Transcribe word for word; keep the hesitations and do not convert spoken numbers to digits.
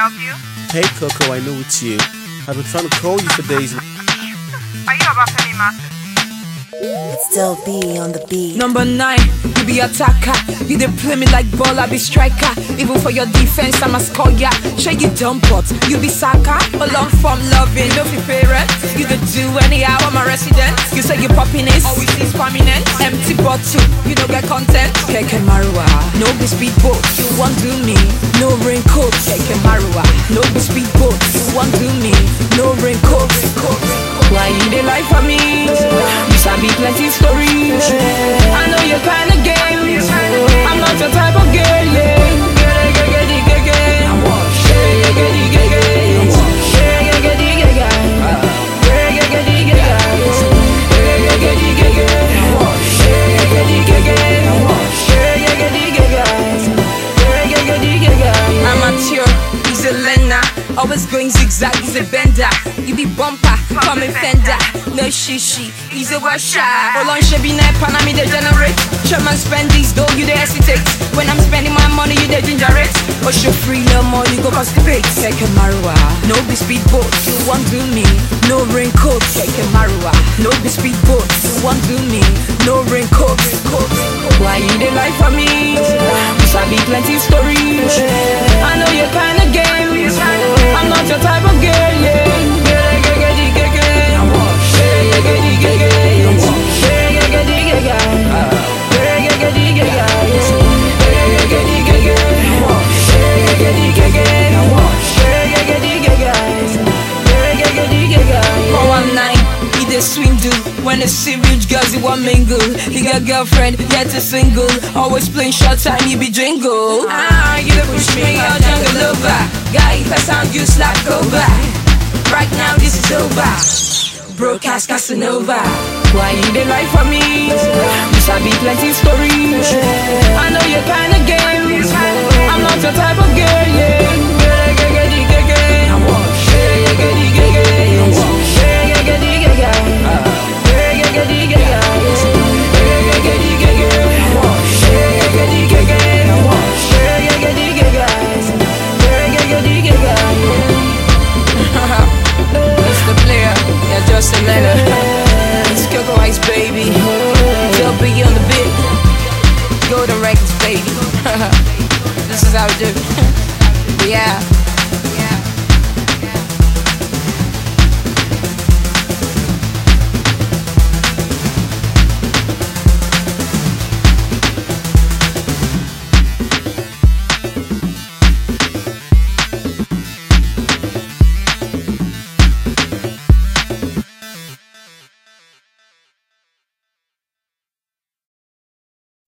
help you? Hey Coco, I know it's you. I've been trying to call you for days. Are you Obafemi Martin? It's still B on the beat. Number nine, you be attacker. You dey play me like ball, I be striker. Even for your defense, I'm a scorer. Show you dump pot, you be soccer. A long form loving, no fi parents. You dey do anyhow, I'm a resident. You say you popping is always is prominent. Empty bottle, you don't get content. Keke Marua, no be speedboat. You want do me, no raincoat. Keke Marua, no be speedboat. You want do me, no raincoat. Why you dey lie for me? You sabi plenty stories. I know your kind of game. I'm not your type of girl, yeah. I'm mature, he's a learner. Always going zigzag, he's a bender. You be bumper, come a fender. No shishi, he's a washer. Olon shebi na panami they generate. Sherman spend these though you they hesitate. When I'm spending my money you they ginger it. But you free no money go constipate. Keke Marua, no be speedboat. You want do me, no raincoat. Keke Marua, no be speedboat. You want do me, no raincoat. Why you they lie for me? You sabi plenty stories. I know your kind of game. I'm not your type of girl, yeah. Swing dude, when it's serious girls he want mingle. He got girlfriend, yet a single. Always playing short time, he be jingle. Ah, you don't push me out, jungle over. Guy, if I sound you slap over. Right now this is over. Broadcast Casanova. Why you dey lie for me? You sabi plenty stories. I know your kind of game. I'm not your type of girl, yeah. Just a letter. It's Coco Ice, baby. Still be on the beat. Golden Records, baby. This is how we do. Yeah.